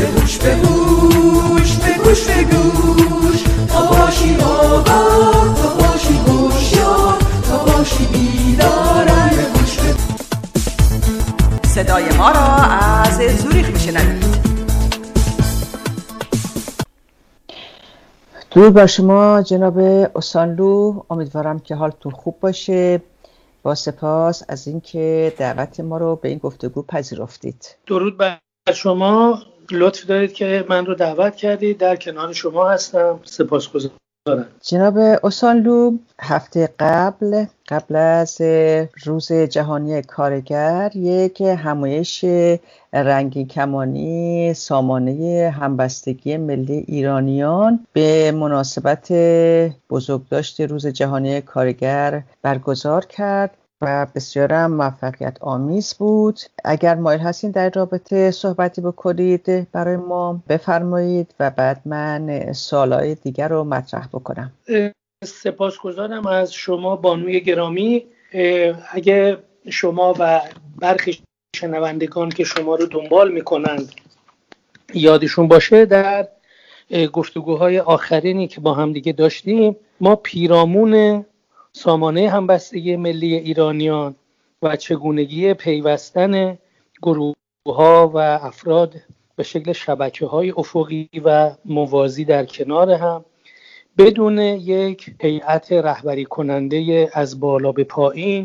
گوش به گوش، به گوش به گوش، تا باشی آگاه، تا باشی هوشیار، تا باشی بیدار. به گوش به صدای ما را از زوریخ میشنوید. درود بر شما جناب اوسانلو، امیدوارم که حالتون خوب باشه. با سپاس از اینکه دعوت ما رو به این گفتگو پذیرفتید. درود بر شما، لطف دارید که من رو دعوت کردید، در کنار شما هستم، سپاسگزارم. جناب اوسانلو، هفته قبل از روز جهانی کارگر یک همایش رنگین کمانی سامانه همبستگی ملی ایرانیان به مناسبت بزرگداشت روز جهانی کارگر برگزار کرد و بسیار موفقیت آمیز بود. اگر مایل هستین در رابطه صحبتی بکنید برای ما بفرمایید و بعد من سوالای دیگر رو مطرح بکنم. سپاسگزارم از شما بانوی گرامی. اگه شما و برخی شنوندگان که شما رو دنبال میکنند یادشون باشه، در گفتگوهای آخرینی که با هم دیگه داشتیم ما پیرامون سامانه همبستگی ملی ایرانیان و چگونگی پیوستن گروه‌ها و افراد به شکل شبکه‌های افقی و موازی در کنار هم بدون یک هیئت رهبری کننده از بالا به پایین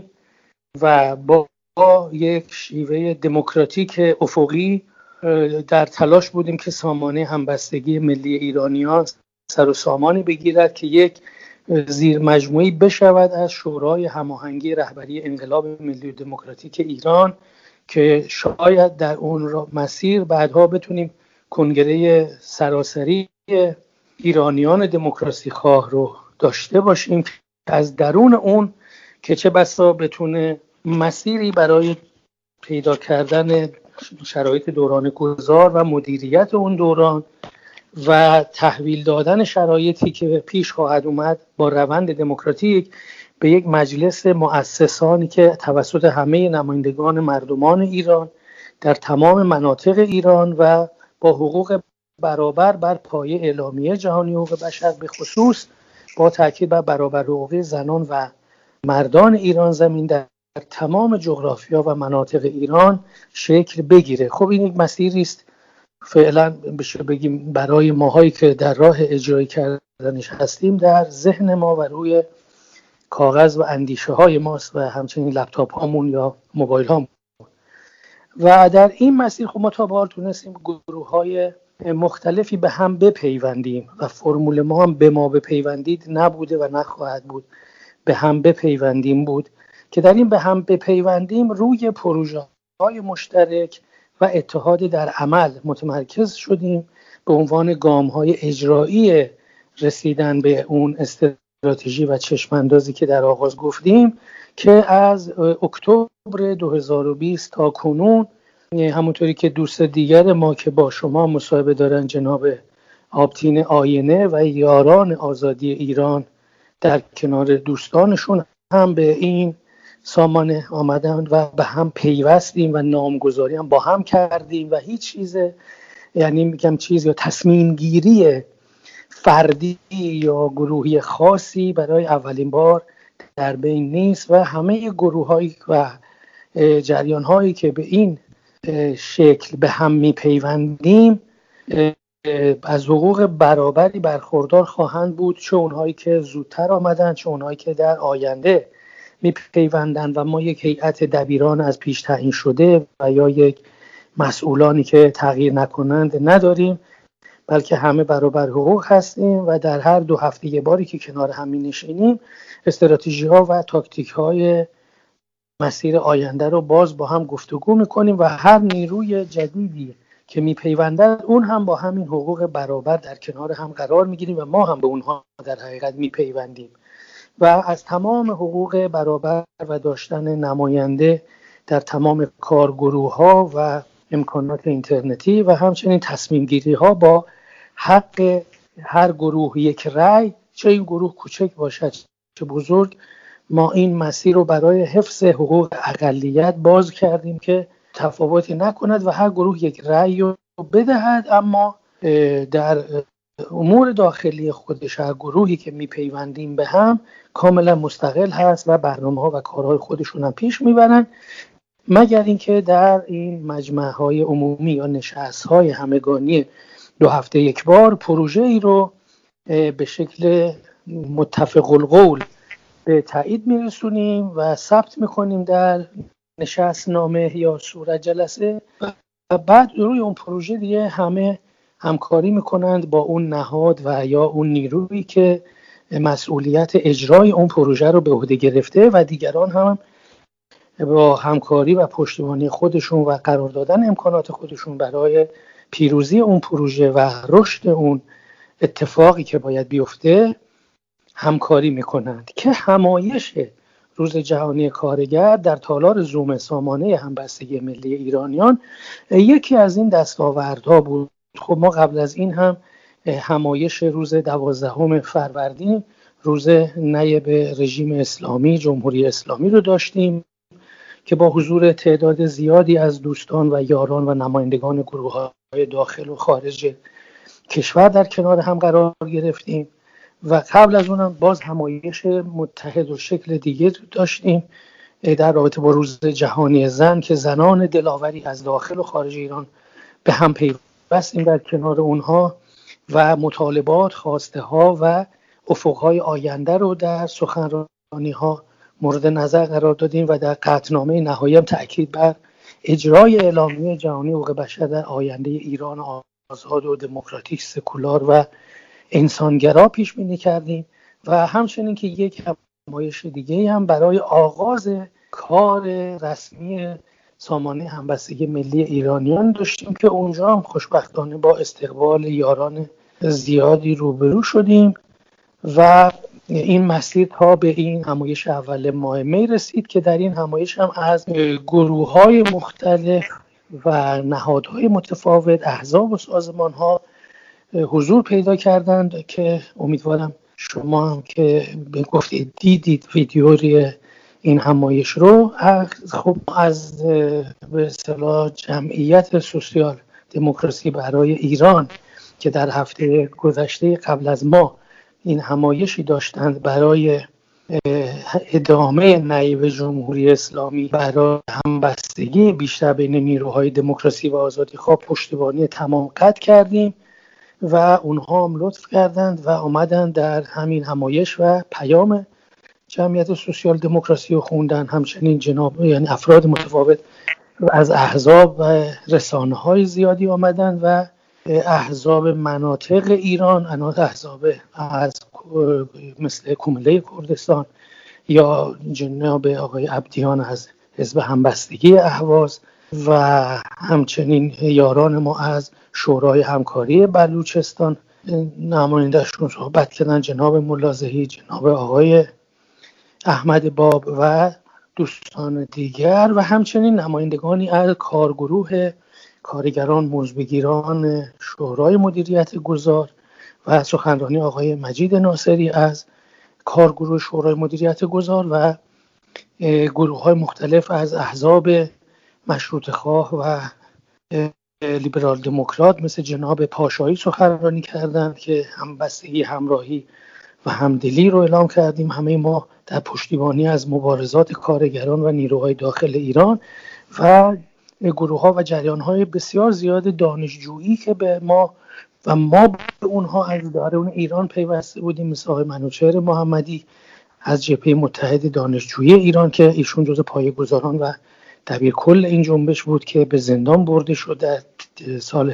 و با یک شیوه دموکراتیک افقی در تلاش بودیم که سامانه همبستگی ملی ایرانیان سر و سامانی بگیرد که یک زیر مجموعی بشود از شورای هماهنگی رهبری انقلاب ملی و دموکراتیک ایران که شاید در اون مسیر بعدها بتونیم کنگره سراسری ایرانیان دموکراسی خواه رو داشته باشیم که از درون اون که چه بسا بتونه مسیری برای پیدا کردن شرایط دوران گذار و مدیریت اون دوران و تحویل دادن شرایطی که پیش خواهد اومد با روند دموکراتیک به یک مجلس مؤسسانی که توسط همه نمایندگان مردمان ایران در تمام مناطق ایران و با حقوق برابر بر پایه اعلامیه جهانی حقوق بشر به خصوص با تاکید بر برابر حقوق زنان و مردان ایران زمین در تمام جغرافیا و مناطق ایران شکل بگیره. خب این یک مسیری است فعلا بشه بگیم برای ماهایی که در راه اجرای کردنش هستیم در ذهن ما و روی کاغذ و اندیشه های ماست و همچنین لپتاپ هامون یا موبایل هامون. و در این مسیر خب ما تا به حال تونستیم گروه های مختلفی به هم بپیوندیم و فرمول ما هم به ما بپیوندید نبوده و نخواهد بود، به هم بپیوندیم بود که در این به هم بپیوندیم روی پروژه های مشترک و اتحاد در عمل متمرکز شدیم به عنوان گام های اجرایی رسیدن به اون استراتژی و چشماندازی که در آغاز گفتیم که از اکتبر 2020 تا کنون همونطوری که دوست دیگر ما که با شما مصاحبه دارن جناب آبتین آینه و یاران آزادی ایران در کنار دوستانشون هم به این سامانه آمدن و به هم پیوستیم و نامگذاری هم با هم کردیم و هیچ چیز یعنی میگم چیز یا تصمیم گیری فردی یا گروهی خاصی برای اولین بار در بین نیست و همه گروه‌هایی و جریان‌هایی که به این شکل به هم میپیوندیم از حقوق برابری برخوردار خواهند بود، چه اونهایی که زودتر آمدن چه اونهایی که در آینده میپیوندن و ما یک هیئت دبیران از پیش تعیین شده و یا یک مسئولانی که تغییر نکنند نداریم، بلکه همه برابر حقوق هستیم و در هر 2 هفته یه باری که کنار هم می‌نشینیم استراتژی ها و تاکتیک های مسیر آینده رو باز با هم گفتگو میکنیم و هر نیروی جدیدی که میپیوندد اون هم با همین حقوق برابر در کنار هم قرار میگیریم و ما هم به اونها در حقیقت میپیوندیم و از تمام حقوق برابر و داشتن نماینده در تمام کارگروه‌ها و امکانات اینترنتی و همچنین تصمیم گیری ها با حق هر گروه یک رأی، چه این گروه کوچک باشد چه بزرگ، ما این مسیر رو برای حفظ حقوق اقلیت باز کردیم که تفاوتی نکند و هر گروه یک رأی رو بدهد، اما در امور داخلی خودش هر گروهی که میپیوندیم به هم کاملا مستقل هست و برنامه‌ها و کارهای خودشون هم پیش میبرن، مگر اینکه در این مجمع‌های عمومی یا نشست‌های همگانی 2 هفته یک بار پروژه ای رو به شکل متفق القول به تایید میرسونیم و ثبت میکنیم در نشست نامه یا صورت جلسه و بعد روی اون پروژه دیگه همه همکاری میکنند با اون نهاد و یا اون نیرویی که مسئولیت اجرای اون پروژه رو به عهده گرفته و دیگران هم با همکاری و پشتیبانی خودشون و قرار دادن امکانات خودشون برای پیروزی اون پروژه و رشد اون اتفاقی که باید بیفته همکاری میکنند که همایش روز جهانی کارگر در تالار زوم سامانه همبستگی ملی ایرانیان یکی از این دستاوردها بود. خب ما قبل از این هم همایش روز 12 فروردین، روز نایب رژیم اسلامی جمهوری اسلامی رو داشتیم که با حضور تعداد زیادی از دوستان و یاران و نمایندگان گروه‌های داخل و خارج کشور در کنار هم قرار گرفتیم و قبل از اونم باز همایش متحد و شکل دیگه داشتیم در رابطه با روز جهانی زن که زنان دلاوری از داخل و خارج ایران به هم پیوستیم در کنار اونها و مطالبات، خواسته ها و افقهای آینده رو در سخنرانی ها مورد نظر قرار دادیم و در قطعنامه نهایی هم تأکید بر اجرای اعلامیه جهانی حقوق بشر در آینده ایران آزاد و دموکراتیک، سکولار و انسانگرا پیش بینی کردیم و همچنین که یک همایش دیگه هم برای آغاز کار رسمی سامانه همبستگی ملی ایرانیان داشتیم که اونجا هم خوشبختانه با استقبال یاران زیادی روبرو شدیم و این مسیر تا به این همایش اول ماه می رسید که در این همایش هم از گروه‌های مختلف و نهادهای متفاوت، احزاب و سازمان‌ها حضور پیدا کردند که امیدوارم شما هم که گفتید دیدید ویدیوی این همایش رو. خب از به اصطلاح جمعیت سوسیال دموکراسی برای ایران که در هفته گذشته قبل از ما این همایشی داشتند برای ادامه نایب جمهوری اسلامی برای همبستگی بیشتر بین نیروهای دموکراسی و آزادی خواه پشتیبانی تمام قطع کردیم و اونها هم لطف کردند و آمدند در همین همایش و پیام جمعیت سوسیال دموکراسی رو خوندن. همچنین یعنی افراد متفاوت از احزاب و رسانه‌های زیادی آمدند و احزاب مناطق ایران، احزاب از مثل کمله کردستان یا جناب آقای عبدیان از حزب همبستگی اهواز و همچنین یاران ما از شورای همکاری بلوچستان نماینده‌شون صحبت کردن، جناب ملازهی، جناب آقای احمد باب و دوستان دیگر و همچنین نمایندگانی از کارگروه کارگران مزدبگیران شورای مدیریت گذار و سخنرانی آقای مجید ناصری از کارگروه شورای مدیریت گذار و گروه‌های مختلف از احزاب مشروطه خواه و لیبرال دموکرات مثل جناب پاشایی سخنرانی کردند که همبستگی، همراهی و همدلی رو اعلام کردیم همه ما در پشتیبانی از مبارزات کارگران و نیروهای داخل ایران و گروه‌ها و جریان‌های بسیار زیاد دانشجویی که به ما و ما به اونها از درون ایران پیوسته بودیم، مثل آقای منوچهر محمدی از جبهه متحد دانشجویی ایران که ایشون جزو پایه‌گذاران و دبیرکل این جنبش بود که به زندان برده شد در سال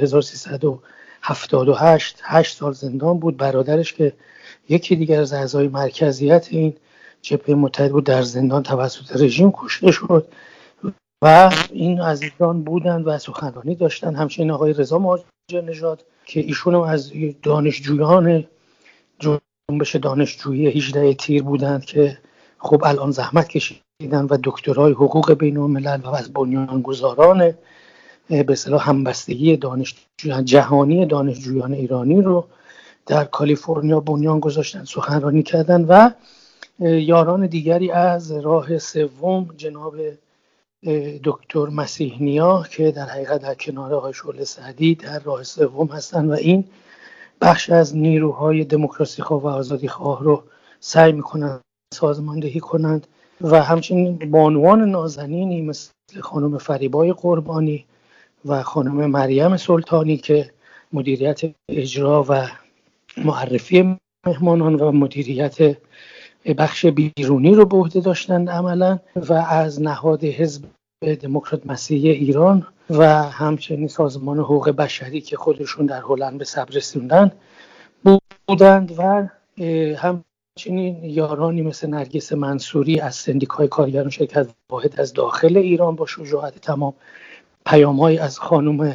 1378 8 سال زندان بود. برادرش که یکی دیگر از اعضای مرکزیت این جبهه متحد بود در زندان توسط رژیم کشته شد و این عزیزان بودند و سخنرانی داشتن. همچنین آقای رضا مهاجر نژاد که ایشون از دانشجویان جنبش دانشجویی 18 تیر بودند که خب الان زحمت کشیدن و دکترای حقوق بین الملل و از بنیانگذاران به اصطلاح همبستگی دانشجویان جهانی دانشجویان ایرانی رو در کالیفرنیا بنیان گذاشتن، سخنرانی کردن و یاران دیگری از راه سوم جناب دکتر مسیح نیا که در حقیقت در کنار آقای شعله سعدی در راه سوم هستند و این بخش از نیروهای دموکراسی خواه و آزادی خواه رو سعی میکنند سازماندهی کنند و همچنین بانوان نازنینی مثل خانم فریبای قربانی و خانم مریم سلطانی که مدیریت اجرا و معرفی مهمانان و مدیریت بخش بیرونی رو به عهده داشتند عملا و از نهاد حزب دموکرات مسیحی ایران و همچنین سازمان حقوق بشری که خودشون در هلند به صبر رسوندن بودند و همچنین یارانی مثل نرگس منصوری از سندیکای کارگران شرکت واحد از داخل ایران با شجاعت تمام، پیام‌های از خانم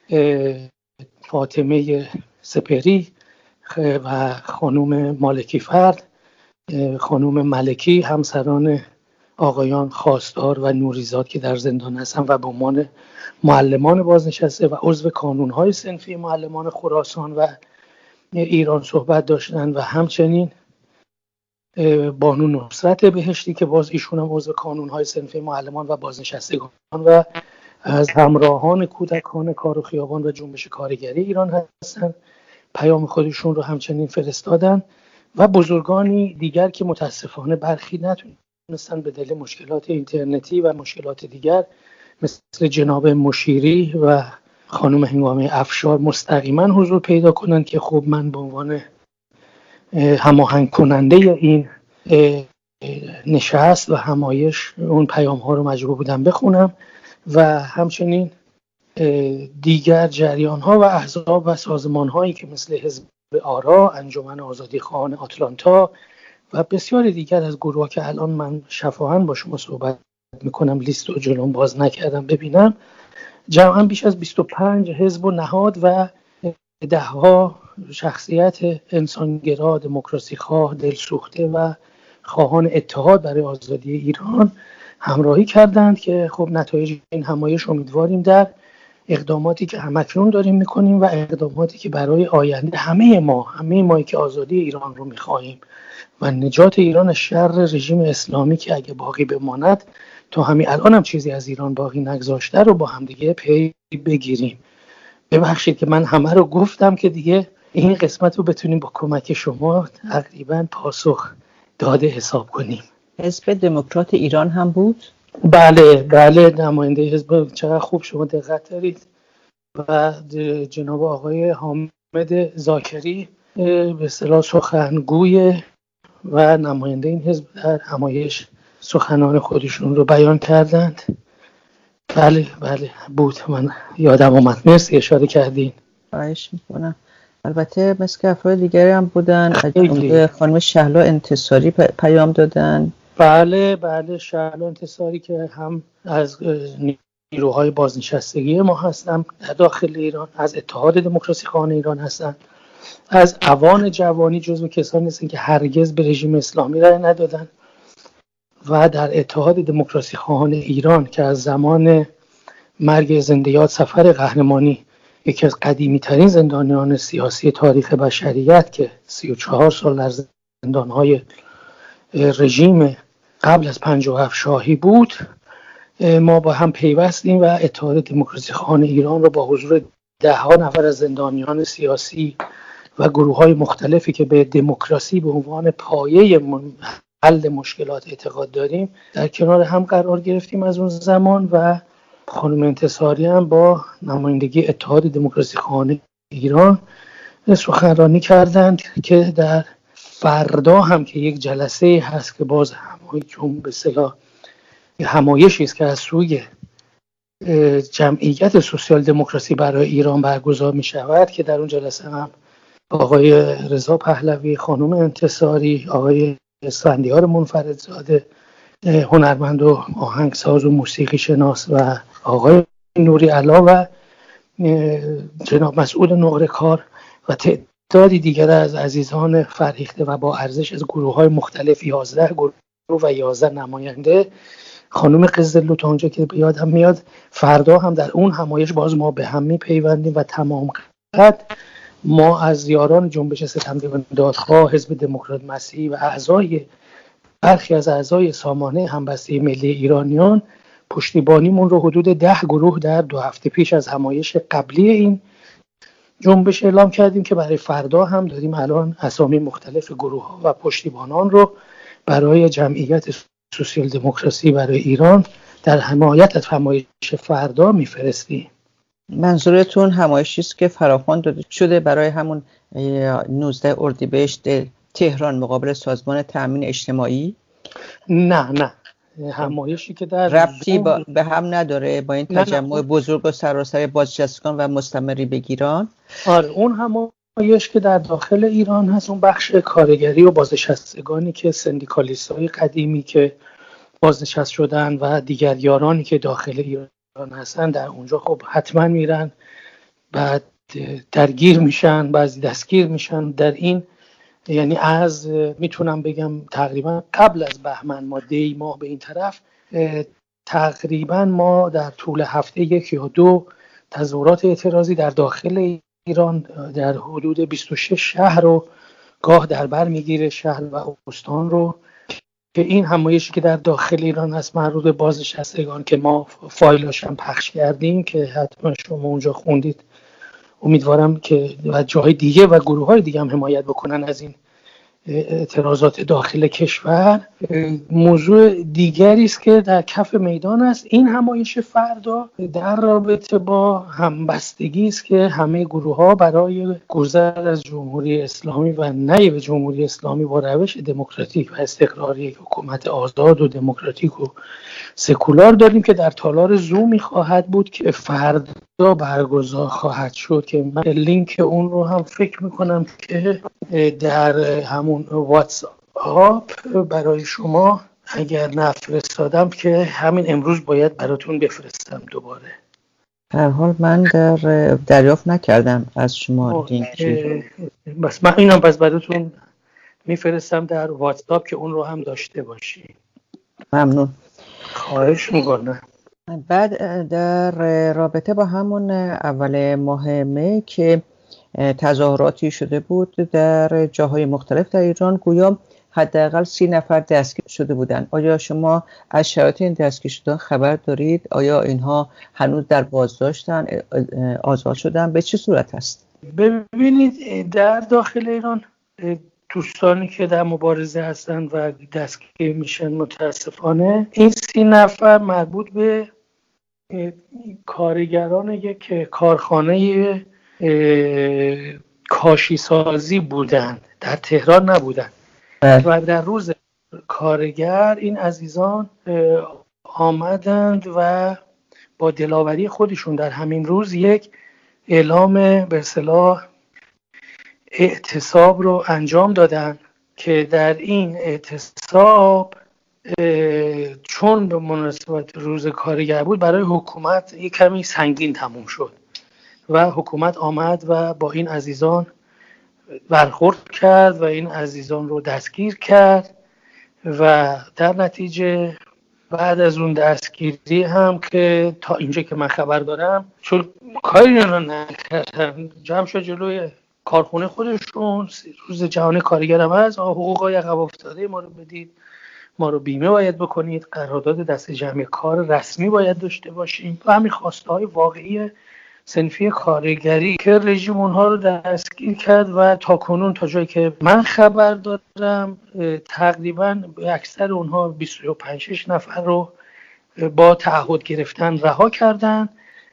فاطمه سپری و خانم مالکی فرد، خانم ملکی، همسران آقایان خواستار و نوریزاد که در زندان هستند و به عنوان معلمان بازنشسته و عضو کانون‌های صنفی معلمان خراسان و ایران صحبت داشتند و همچنین بانو نصرت بهشتی که باز ایشون هم عضو کانون‌های صنفی معلمان و بازنشستگان و از همراهان کودکان کار و خیابان و جنبش کارگری ایران هستند، پیام خودشون رو همچنین فرستادن و بزرگانی دیگر که متاسفانه برخی نتونستن به دلیل مشکلات اینترنتی و مشکلات دیگر مثل جناب مشیری و خانم هنگامه افشار مستقیما حضور پیدا کنن که خب من به عنوان هماهنگ کننده این نشست و همایش اون پیام ها رو مجبور بودم بخونم و همچنین دیگر جریان ها و احزاب و سازمان هایی که مثل حزب آرا، انجمن آزادی خواهان آتلانتا و بسیاری دیگر از گروه که الان من شفاهاً با شما صحبت میکنم لیست رو جلوم باز نکردم ببینم، جمعاً بیش از 25 حزب و نهاد و دهها شخصیت انسانگرا، دموکراسی خواه، دلسوخته و خواهان اتحاد برای آزادی ایران همراهی کردند که خب نتایج این همایش امیدواریم در اقداماتی که همکنون داریم میکنیم و اقداماتی که برای آینده همه مایی که آزادی ایران رو میخواهیم و نجات ایران از شر رژیم اسلامی که اگه باقی بماند تا همین الان هم چیزی از ایران باقی نگذاشته رو با هم دیگه پی بگیریم. ببخشید که من همه رو گفتم که دیگه این قسمت رو بتونیم با کمک شما تقریبا پاسخ داده حساب کنیم. حزب دموکرات ایران هم بود؟ بله نماینده حزب، چقدر خوب شما دقت دارید. و جناب آقای حامد زاکری به اصطلاح سخنگوی و نماینده این حزب در همایش سخنان خودشون رو بیان کردند. بله بود، من یادم اومد، مرسی اشاره کردین. خواهش میکنم. البته مثل افراد دیگری هم بودن، خانم شهلا انتصاری پیام دادن. بله شهلا انتصاری که هم از نیروهای بازنشستگی ما هستن در داخل ایران، از اتحاد دموکراسی خواهان ایران هستن، از اوان جوانی جزو کسانی هستن که هرگز به رژیم اسلامی رای ندادن و در اتحاد دموکراسی خواهان ایران که از زمان مرگ زنده یاد صفر قهرمانی یکی از قدیمی ترین زندانیان سیاسی تاریخ بشریت که 34 سال در زندانهای رژیم قبل از 57 شاهی بود، ما با هم پیوستیم و اتحاد دموکراسی خواهان ایران رو با حضور ده‌ها نفر از زندانیان سیاسی و گروه‌های مختلفی که به دموکراسی به عنوان پایه حل مشکلات اعتقاد داریم در کنار هم قرار گرفتیم از اون زمان و خانم انتصاری هم با نمایندگی اتحاد دموکراسی خواهان ایران سخنرانی کردند که در فردا هم که یک جلسه هست که باز به اصطلاح همایشی است که از سوی جمعیت سوسیال دموکراسی برای ایران برگزار می شود که در اون جلسه هم آقای رضا پهلوی، خانم انتصاری، آقای اسفندیار منفردزاده هنرمند و آهنگساز و موسیقی شناس و آقای نوری علا و جناب مسعود نقره‌کار و تعدادی دیگر از عزیزان فرهیخته و با ارزش از گروه‌های مختلف 11 گروه و 11 نماینده، خانم قزلو تا اونجا که یادم میاد فردا هم در اون همایش باز ما به هم میپیوندیم و تمام قد ما از یاران جنبش ستمدیدان دادخواه، حزب دموکرات مسیحی و برخی از اعضای سامانه همبستگی ملی ایرانیان پشتیبانیمون رو حدود 10 گروه در 2 هفته پیش از همایش قبلی این جنبش اعلام کردیم که برای فردا هم داریم الان اسامی مختلف گروه‌ها و پشتیبانان رو برای جمعیت سوسیال دموکراسی برای ایران در حمایت از همایش فردا میفرستیم. منظورتون همایشی است که فراخوان داده شده برای همون 19 اردیبهشت تهران مقابل سازمان تأمین اجتماعی؟ نه همایشی که در ربطی به هم نداره با این تجمع بزرگ و سراسر بازنشستگان و مستمری به گیران؟ آره، اون همایش که در داخل ایران هست، اون بخش کارگری و بازنشستگانی که سندیکالیست‌های قدیمی که بازنشست شدن و دیگر یارانی که داخل ایران هستن در اونجا خب حتما میرن، بعد درگیر میشن، بعضی دستگیر میشن. در این یعنی از میتونم بگم تقریبا قبل از بهمن ماه به این طرف تقریبا ما در طول هفته 1 یا 2 تظاهرات اعتراضی در داخل ایران در حدود 26 شهر رو گاه در بر میگیره، شهر و استان رو، که این همایشی که در داخل ایران هست مربوط به بازنشستگان که ما فایلاش هم پخش کردیم که حتما شما اونجا خوندید. امیدوارم که و جای دیگه و گروه‌های دیگه هم حمایت بکنن از این اعتراضات داخل کشور. موضوع دیگری است که در کف میدان است. این همایش فردا در رابطه با همبستگی است که همه گروه‌ها برای گذر از جمهوری اسلامی و نایب جمهوری اسلامی با روش دموکراتیک و استقراری حکومت آزاد و دموکراتیک و سکولار داریم که در تالار زومی خواهد بود که فردا برگزار خواهد شد، که من لینک اون رو هم فکر میکنم که در همون واتساپ برای شما اگر نفرستادم که همین امروز باید براتون بفرستم دوباره. هر حال من دریافت نکردم از شما لینک. بس من اینم پس براتون میفرستم در واتساپ که اون رو هم داشته باشی. ممنون. خواهش میکنم. بعد در رابطه با همون اول ماه می که تظاهراتی شده بود در جاهای مختلف در ایران، گویا حداقل 30 نفر دستگیر شده بودند. آیا شما از شرایط این دستگیر شدن خبر دارید؟ آیا اینها هنوز در بازداشتن، آزاد شدن؟ به چه صورت هست؟ ببینید، در داخل ایران دوستانی که در مبارزه هستن و دستگیر میشن متاسفانه این 30 نفر مربوط به کارگران یک کارخانه کاشی سازی بودند، در تهران نبودند. و در روز کارگر این عزیزان آمدند و با دلاوری خودشون در همین روز یک اعلام به اصطلاح اعتصاب رو انجام دادن که در این اعتصاب چون به مناسبت روز کارگر بود برای حکومت یک کمی سنگین تموم شد و حکومت آمد و با این عزیزان برخورد کرد و این عزیزان رو دستگیر کرد و در نتیجه بعد از اون دستگیری هم که تا اینجا که من خبر دارم چون کاری رو نکردن، جمع شد جلوی کارخونه خودشون. روز جهانی کارگر هم هست، حقوقای عقب افتاده ما رو بدید، ما رو بیمه باید بکنید، قرارداد دست جمع کار رسمی باید داشته باشیم و همین خواسته های واقعی صنفی کارگری که رژیم اونها رو دستگیر کرد و تا کنون تا جایی که من خبر دارم تقریبا اکثر اونها 25-6 نفر رو با تعهد گرفتن رها کردن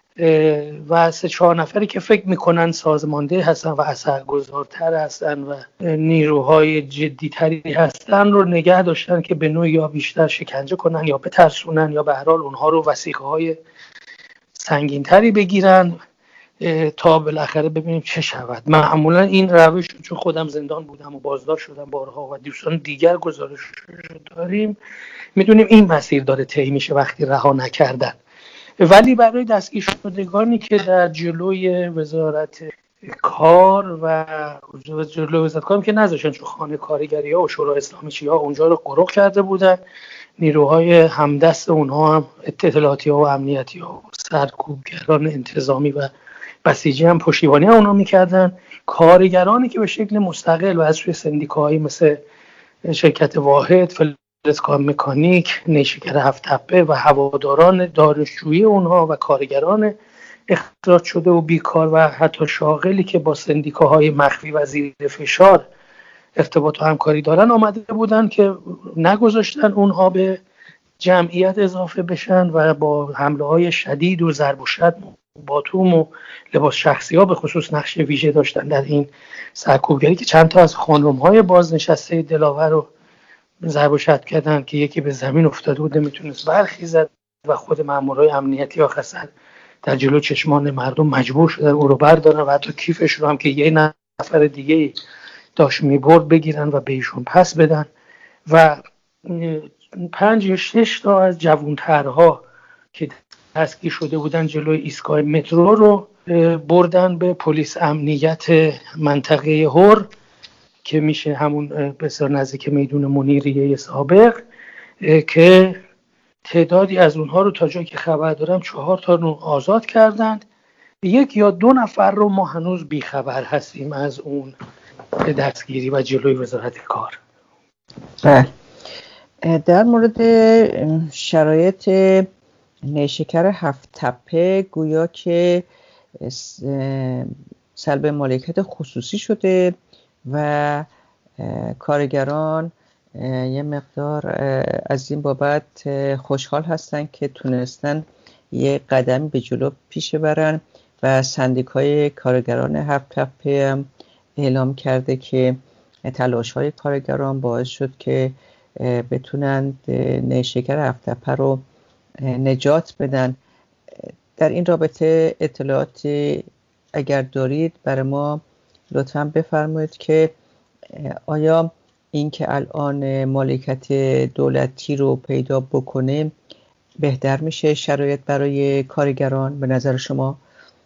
و 3-4 نفری که فکر میکنن سازمانده هستن و اثرگذارتر هستن و نیروهای جدیتری هستن رو نگه داشتن که به نوعی یا بیشتر شکنجه کنن یا بترسونن یا به هر حال اونها رو وثیقه های سنگینتری بگیرن تا بالاخره ببینیم چه شود. معمولا این روش، چون خودم زندان بودم و بازداشت شدم بارها و دوستان دیگر گزارش داریم، میدونیم این مسیر داره طی میشه وقتی رها نکردن. ولی برای دستگیر شدگانی که در جلوی وزارت کار و جلوی وزارت کار که نذاشتن، چون خانه کارگری ها و شورای اسلامی چیا اونجا رو قرق کرده بودن، نیروهای همدست اونها هم اطلاعاتی ها و امنیتی ها و سرکوبگران انتظامی و بسیجی هم پشتیبانی اونها میکردن. کارگرانی که به شکل مستقل و از سوی سندیکاهایی مثل شرکت واحد، اسکان مکانیک، نیشکر هفت تپه و هواداران دانشجویی اونها و کارگران اخراج شده و بیکار و حتی شاغلی که با سندیکاهای مخفی و زیر فشار ارتباط و همکاری دارن آمده بودن که نگذاشتن اونها به جمعیت اضافه بشن و با حمله های شدید و ضرب و شتم و باتوم و لباس شخصی ها به خصوص نقش ویژه داشتن در این سرکوبگری که چند تا از خانم های بازنشسته دلاور رو ضرب و شتم کردن که یکی به زمین افتاده بود نمیتونست برخیزد و خود مامورای امنیتی آخر در جلو چشمان مردم مجبور شدن او رو بردارن و حتی کیفش رو هم که یه نفر دیگه داشت میبرد بگیرن و به ایشون پس بدن و 5 یا 6 تا از جوانترها که دستگیر شده بودن جلوی ایستگاه مترو رو بردن به پلیس امنیت منطقه هور که میشه همون بسیار نزدیک میدون منیریه سابق که تعدادی از اونها رو تا جایی که خبر دارم 4 تا رو آزاد کردند. 1 یا 2 نفر رو ما هنوز بیخبر هستیم از اون دستگیری و جلوی وزارت کار. بله. در مورد شرایط نیشکر هفت تپه گویا که سلب مالکیت خصوصی شده و کارگران یه مقدار از این بابت خوشحال هستن که تونستن یه قدمی به جلو پیش برن و سندیکای کارگران هفت تپه اعلام کرده که تلاش‌های کارگران باعث شد که بتونن نیشکر هفت تپه رو نجات بدن. در این رابطه اطلاعاتی اگر دارید برای ما لطفاً بفرمایید که آیا این که الان مالکیت دولتی رو پیدا بکنه بهتر میشه شرایط برای کارگران به نظر شما؟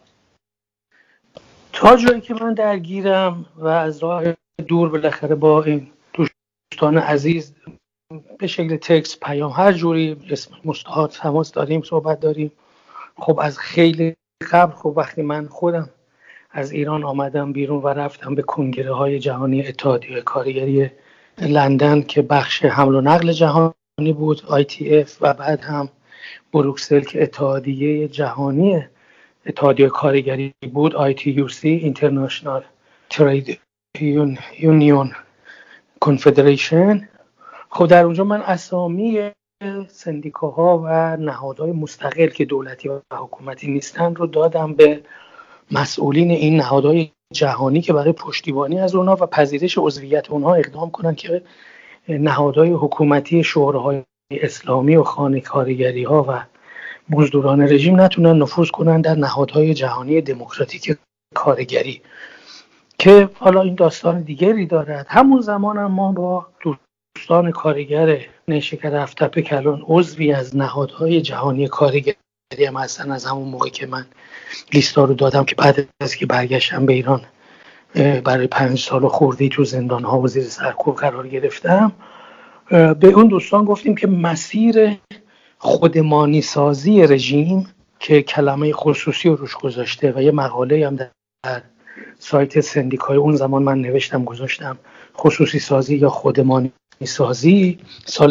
تا جایی که من درگیرم و از راه دور بالاخره با این دوستان عزیز به شکل تکست پیام هر جوری اسم مستعار تماس داریم صحبت داریم. خب از خیلی قبل خب وقتی من خودم از ایران آمدم بیرون و رفتم به کنگره های جهانی اتحادیه کارگری لندن که بخش حمل و نقل جهانی بود ITF و بعد هم بروکسل که اتحادیه جهانی اتحادیه کارگری بود ITUC International Trade Union Confederation. خب در اونجا من اسامی سندیکاها و نهادهای مستقل که دولتی و حکومتی نیستن رو دادم به مسئولین این نهادهای جهانی که برای پشتیبانی از اونها و پذیرش عضویت اونها اقدام کنن که نهادهای حکومتی شوراهای اسلامی و خانه کارگری ها و مزدوران رژیم نتونن نفوذ کنن در نهادهای جهانی دموکراتیک کارگری که حالا این داستان دیگری دارد. همون زمان هم ما با دوستان کارگر نیشکر هفت تپه که الان عضوی از نهادهای جهانی کارگری هم هستن از همون موقع که من لیستا رو دادم که بعد از که برگشتم به ایران برای 5 سال خورده‌ای تو زندان‌ها و زیر سرکوب قرار گرفتم، به اون دوستان گفتیم که مسیر خودمانی سازی رژیم که کلمه خصوصی رو روش گذاشته و یه مقاله هم در سایت سندیکای اون زمان من نوشتم گذاشتم خصوصی سازی یا خودمانی سازی سال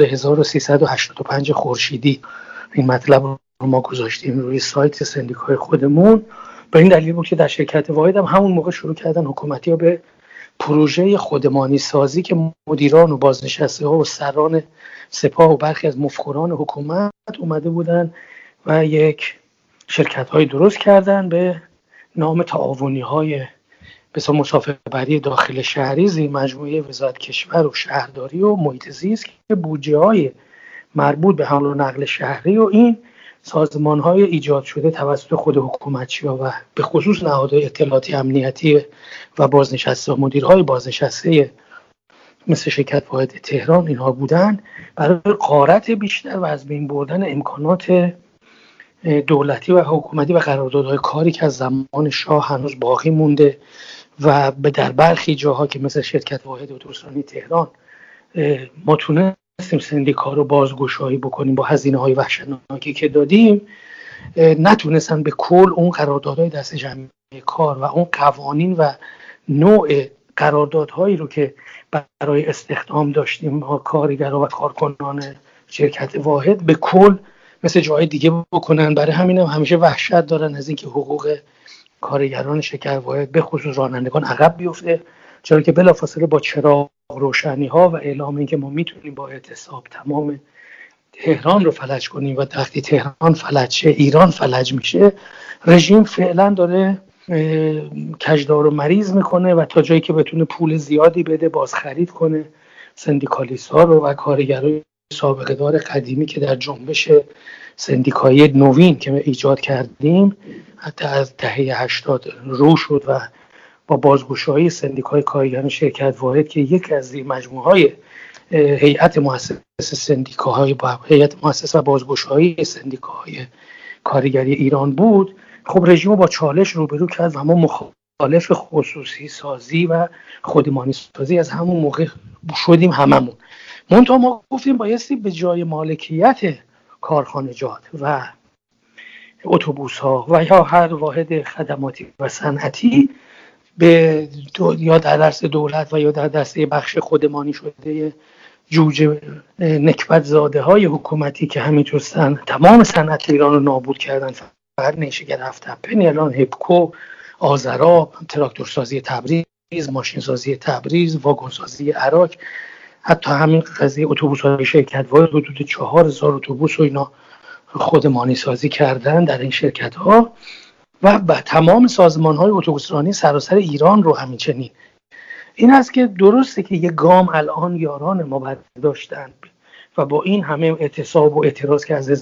1385 خورشیدی این مطلب رو ما گذاشتیم روی سایت سندیکای خودمون. به این دلیل بود که در شرکت واحد هم همون موقع شروع کردن حکومتی ها به پروژه خودمانی سازی که مدیران و بازنشسته ها و سران سپاه و برخی از مفخران حکومت اومده بودن و یک شرکت های درست کردن به نام تعاونی های مثل مسافربری داخل شهری زیر مجموعه وزارت کشور و شهرداری و محیط زیست که بودجه های مربوط به حمل و نقل شهری و این سازمان های ایجاد شده توسط خود حکومتچی ها و به خصوص نهادهای اطلاعاتی امنیتی و بازنشسته و مدیرهای بازنشسته مثل شرکت واحد تهران اینها بودن برای غارت بیشتر و از بین بردن امکانات دولتی و حکومتی و قراردادهای کاری که از زمان شاه هنوز باقی مونده و به در برخی جاها که مثل شرکت واحد اتوبوسرانی تهران ما تونستیم سندیکا رو بازگشایی بکنیم با هزینه‌های وحشتناکی که دادیم، نتونستن به کل اون قراردادهای دست جمعی کار و اون قوانین و نوع قراردادهایی رو که برای استخدام داشتیم ما کارگرها و کارکنان شرکت واحد به کل مثل جای دیگه بکنن. برای همین هم همیشه وحشت دارن از اینکه حقوق کارگران شرکت واحد به خصوص رانندگان عقب بیفته، چرا که بلافاصله با چراغ روشنی ها و اعلام اینکه ما میتونیم با اعتصاب تمام تهران رو فلج کنیم و وقتی تهران فلج شه ایران فلج میشه، رژیم فعلا داره کجدار و مریض میکنه و تا جایی که بتونه پول زیادی بده باز خرید کنه سندیکالیست ها رو و کارگرای سابقه دار قدیمی که در جنبش سندیکایی نوین که ایجاد کردیم حتی از دهه 80 رو شد و با بازگشایی سندیکای کارگران شرکت واحد که یک از مجموعه‌های هیئت مؤسسه سندیکاهای با هیئت مؤسسه و بازگشایی سندیکاهای کارگری ایران بود، خب رژیم با چالش روبرو کرد و ما مخالف خصوصی سازی و خودمانی سازی از همون موقع شدیم هممون. منتها ما گفتیم بایستی به جای مالکیت کارخانجات و اتوبوس ها و یا هر واحد خدماتی و صنعتی به یا در دست دولت و یا در دست بخش خودمانی شده جوجه نکبت زاده های حکومتی که همینطور تمام صنعت ایران رو نابود کردن، فقط نیشکر هفت‌تپه، الان هپکو، آذرا، تراکتورسازی تبریز، ماشین سازی تبریز، واگن سازی عراق، حتی همین قضیه اتوبوس های شرکت واحد حدود 4000 اتوبوس و اینا خودمانی سازی کردن در این شرکت ها و تمام سازمان های اتوبوسرانی سراسر ایران رو همین چنین. این هست که درسته که یه گام الان یاران ما برداشتن و با این همه اعتصاب و اعتراض که از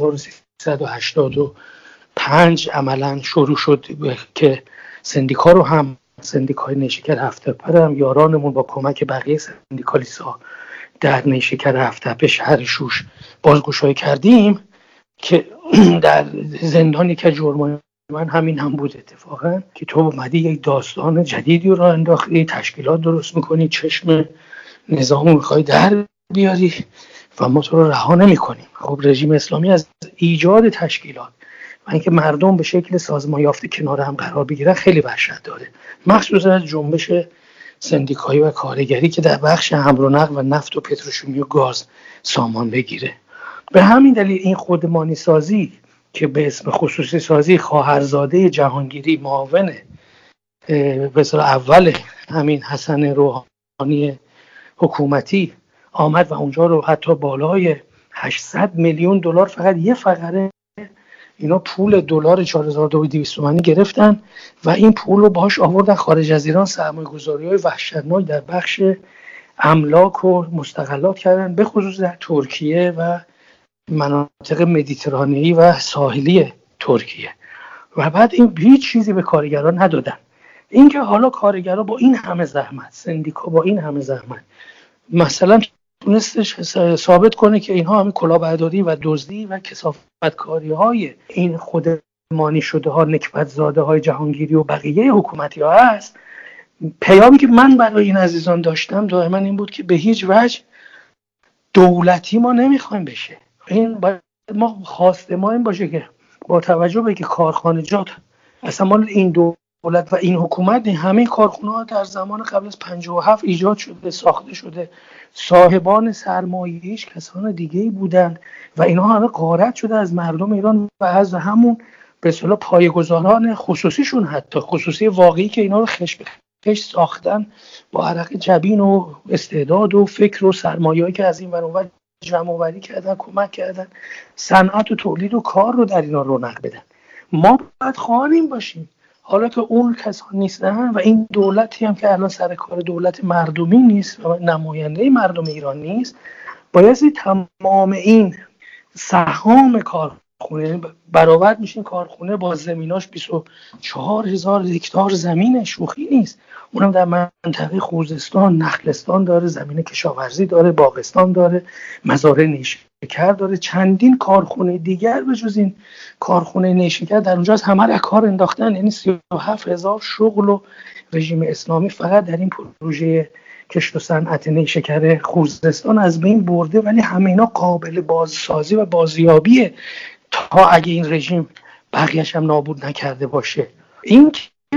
1385 عملا شروع شد که سندیکا رو هم سندیکای نیشکر هفت‌تپه هم یارانمون با کمک بقیه سندیکالیست‌ها در نیشکر هفت‌تپه شهر شوش بازگشایی کردیم که در زندانی که جرمای من همین هم بود اتفاقا که تو اومدی یک داستان جدیدی رو انداختی، تشکیلات درست میکنی، چشم نظام میخوای در بیاری و ما تو رو رها نمیکنیم. خب رژیم اسلامی از ایجاد تشکیلات و اینکه مردم به شکل سازمان یافته کنار هم قرار بگیرن خیلی وحشت داره، مخصوصا از جنبش سندیکایی و کارگری که در بخش حمل و نقل و نفت و پتروشیمی و گاز سامان بگیره. به همین دلیل این خودمانی سازی که به اسم خصوصی سازی خواهرزاده جهانگیری معاون به اصطلاح اول همین حسن روحانی حکومتی آمد و اونجا رو حتی بالای 800 میلیون دلار فقط یه فقره اینا پول دلار 4200 تومانی گرفتن و این پول رو باهاش آوردن خارج از ایران سرمایه‌گذاری‌های وحشتناک در بخش املاک و مستغلات کردن، به خصوص در ترکیه و مناطق مدیترانه‌ای و ساحلی ترکیه و بعد این هیچ چیزی به کارگران ندادن. اینکه حالا کارگرها با این همه زحمت، سندیکا با این همه زحمت مثلا تونستش ثابت کنه که اینها همین کلاهبرداری و دزدی و کثافتکاری‌های این خودمانی شده ها نکبت زاده های جهانگیری و بقیه حکومتی ها هست. پیامی که من برای این عزیزان داشتم دائما این بود که به هیچ وجه دولتی ما نمیخوایم بشه. این باید ما خواسته ما این باشه که با توجه به که کارخانجات اصلا مال این دولت و این حکومت همه کارخانه‌ها در زمان قبل از 57 ایجاد شده، ساخته شده، صاحبان سرمایه‌ایش کسان دیگه‌ای بودند و اینها همه غارت شده از مردم ایران و از همون به اصطلاح پایه‌گذاران خصوصیشون، حتی خصوصی واقعی که اینا رو خش ساختن با عرق جبین و استعداد و فکر و سرمایه‌ای که از این ور اون ور جمع‌آوری کردن، کمک کردن صنعت و تولید و کار رو در اینا رونق بدن. ما باید خواهیم باشیم، حالا که اون کسان نیستن و این دولتی هم که الان سر کار دولت مردمی نیست و نماینده مردم ایران نیست، بایستی تمام این سهام کارخونه برابر میشین کارخونه با زمیناش 24000 هکتار زمین شوخی نیست، اونم در منطقه خوزستان، نخلستان داره، زمین کشاورزی داره، باغستان داره، مزارع نیشکر داره، چندین کارخونه دیگر به جز این کارخونه نیشکر در اونجا از همه را کار انداختن. یعنی 37000 شغل و رژیم اسلامی فقط در این پروژه کشت و صنعت نیشکر خوزستان از بین برده، ولی همه اینا قابل بازسازی و بازیابیه تا اگه این رژیم بقیه‌اش هم نابود نکرده باشه. این که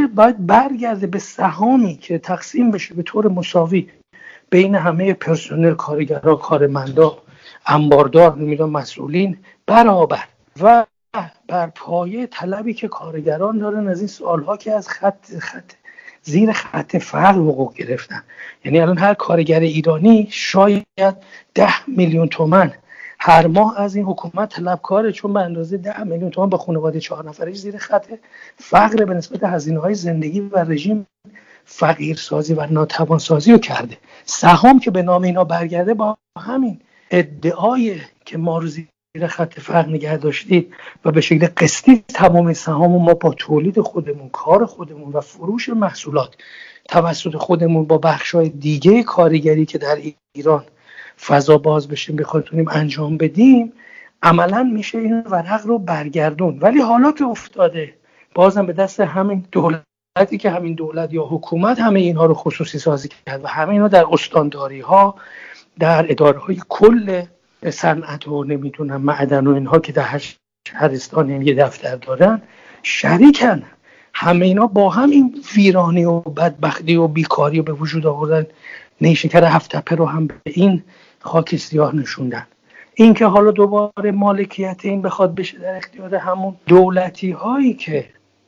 باید برگرده به سهامی که تقسیم بشه به طور مساوی بین همه پرسنل، کارگرها، کارمندا، انباردار، نمیدونم مسئولین برابر و بر پایه طلبی که کارگران دارن از این سالها که از زیر خط فقر وقوع گرفتن. یعنی الان هر کارگر ایرانی شاید 10 میلیون تومان هر ماه از این حکومت طلبکاره، چون به اندازه 10 میلیون تومان با خانواده 4 نفره زیر خط فقر به نسبت هزینه‌های زندگی و رژیم فقیرسازی و ناتوانسازی رو کرده. سهام که به نام اینا برگرده با همین ادعای که ما رو زیر خط فقر نگه داشتید و به شکل قسطی تمام سهام ما با تولید خودمون، کار خودمون و فروش محصولات توسط خودمون با بخشای دیگه کارگری که در ایران فضا باز بشه بخوایم انجام بدیم، عملا میشه این ورق رو برگردون. ولی حالا که افتاده بازم به دست همین دولتی که همین دولت یا حکومت همه اینها رو خصوصی سازی کرد و همه اینا در استانداری ها، در اداره های کل صنعت و نمیدونم معدن و اینها که در هر شهرستان یه دفتر دارن شریکن. همه اینا با هم این ویرانی و بدبختی و بیکاری رو به وجود آوردن. نیشکر هفت‌تپه رو هم به این خاک سیاه نشوندن. این که حالا دوباره مالکیت این بخواد بشه در اختیار همون دولتی هایی که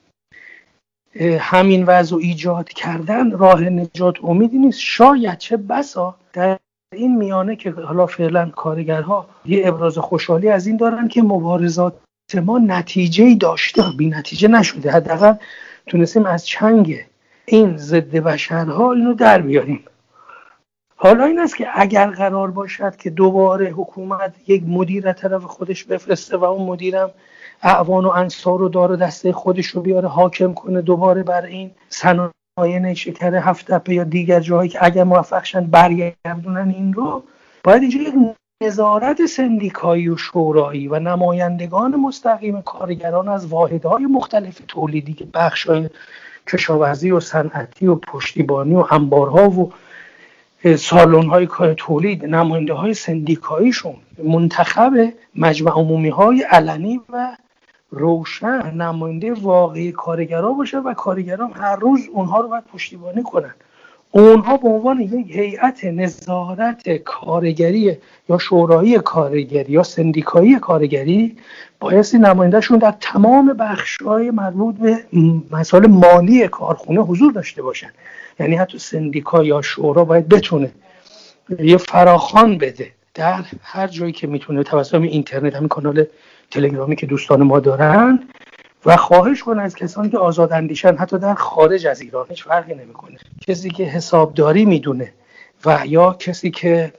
همین وضع ایجاد کردن، راه نجات امیدی نیست. شاید چه بسا در این میانه که حالا فعلا کارگرها یه ابراز خوشحالی از این دارن که مبارزات ما نتیجه‌ای داشته، بی نتیجه نشده، حداقل تونستیم از چنگ این ضد بشرها اینو در بیاریم. حالا این است که اگر قرار باشد که دوباره حکومت یک مدیر از طرف خودش بفرسته و اون مدیرم اعوان و انصار رو داره دسته خودش رو بیاره حاکم کنه دوباره بر این صنایع نیشکر هفت‌تپه یا دیگر جاهایی که اگر موفق شن برگردونن این رو، باید اینجا یک نظارت سندیکایی و شورایی و نمایندگان مستقیم کارگران از واحدهای مختلف تولیدی که بخشای کشاورزی و صنعتی و پشتیبانی و انبارها و سالن‌های تولید، نماینده‌های سندیکاییشون منتخب مجمع عمومی‌های علنی و روشن نماینده واقعی کارگرها باشه و کارگران هر روز اونها رو باید پشتیبانی کنن. اونها به عنوان یک هیئت نظارت کارگری یا شورای کارگری یا سندیکایی کارگری بایستی نمایندهشون در تمام بخش‌های مربوط به مسائل مالی کارخونه حضور داشته باشن. یعنی حتی سندیکا یا شورا باید بتونه یه فراخوان بده در هر جایی که میتونه توسط اینترنت، همین کانال تلگرامی که دوستان ما دارن، و خواهش کنه از کسانی که آزاد اندیشن حتی در خارج از ایران، هیچ فرقی نمیکنه، کسی که حسابداری میدونه و یا کسی که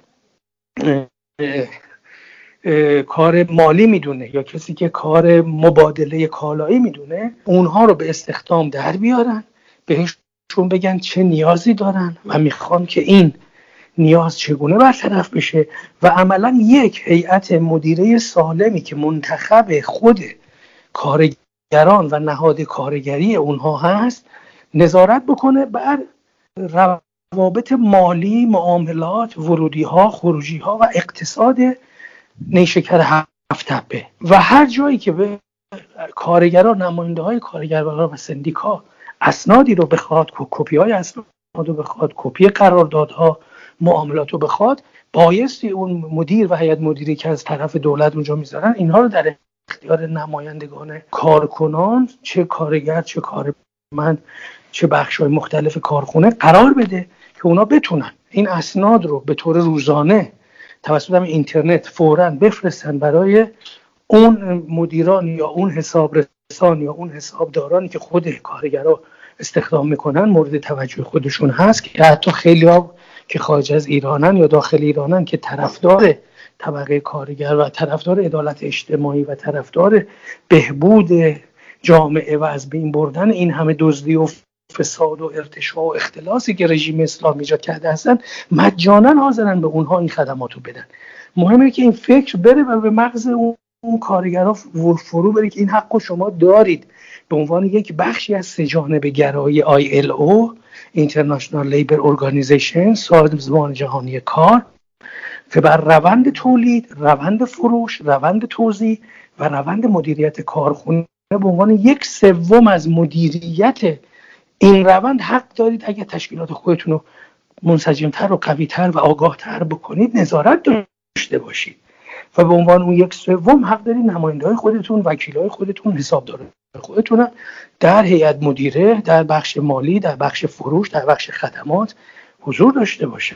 کار مالی میدونه یا کسی که کار مبادله کالایی میدونه، اونها رو به استخدام در بیارن، بهشون بگن چه نیازی دارن و میخوان که این نیاز چگونه برطرف بشه و عملا یک هیئت مدیره سالمی که منتخب خود کارگران و نهاد کارگری اونها هست نظارت بکنه بر روابط مالی، معاملات، ورودی ها، خروجی ها و اقتصاد نیشکر هفت‌تپه. و هر جایی که به کارگران، نماینده های کارگران و سندیکا اسنادی رو بخواد، کپی های اسناد رو بخواد، کپی قراردادها، معاملات رو بخواد، بایستی اون مدیر و هیئت مدیره که از طرف دولت اونجا میذارن اینها رو در اختیار نمایندگان کارکنان، چه کارگر، چه کارمند، چه بخش‌های مختلف کارخونه قرار بده که اونا بتونن این اسناد رو به طور روزانه توسط اینترنت فوراً بفرستن برای اون مدیران یا اون حسابرسان یا اون حسابدارانی که خود کارگرها استخدام میکنن مورد توجه خودشون هست، که حتی خیلی ها که خارج از ایرانن یا داخل ایرانن که طرفدار طبقه کارگر و طرفدار عدالت اجتماعی و طرفدار بهبود جامعه و از بین بردن این همه دزدی و فساد و ارتشاء و اختلاسی که رژیم اسلامی ایجاد کرده هستن، مجانا حاضرن به اونها این خدمات رو بدن. مهمه که این فکر بره و به مغز اون کارگرها فرو بره که این حق رو شما دارید به عنوان یک بخشی از سه‌جانبه گرایی ILO International Labour Organization، سازمان جهانی کار، که بر روند تولید، روند فروش، روند توزیع و روند مدیریت کارخونه به عنوان 1/3 از مدیریت این روند حق دارید اگه تشکیلات خودتون رو منسجمتر و قویتر و آگاهتر بکنید نظارت داشته باشید و به عنوان اون 1/3 حق دارید نماینده‌های خودتون، وکیلای خودتون، حسابدارای خودتون در هیئت مدیره، در بخش مالی، در بخش فروش، در بخش خدمات حضور داشته باشه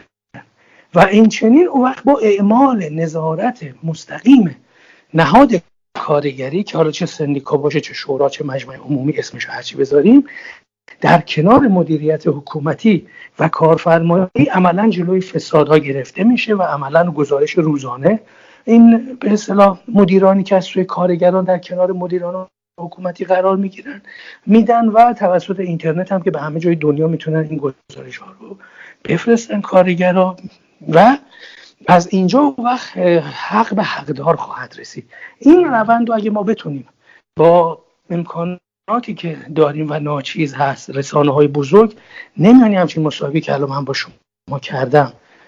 و این چنین اون وقت با اعمال نظارت مستقیم نهاد کارگری که حالا چه سندیکا باشه، چه شورا، چه مجمع عمومی، اسمش هرچی بذاریم، در کنار مدیریت حکومتی و کارفرمایی عملا جلوی فسادها گرفته میشه و عملا گزارش روزانه این به اصطلاح مدیرانی که از سوی کارگران در کنار مدیران حکومتی قرار میدن و توسط اینترنت هم که به همه جای دنیا میتونن این گزارش ها رو بفرستن کارگرها و از اینجا وقت حق به حقدار خواهد رسید. این روند رو اگه ما بتونیم با امکاناتی که داریم و ناچیز هست، رسانه های بزرگ نمیانی همچین مصاحبه‌ای که الان من با شما کردم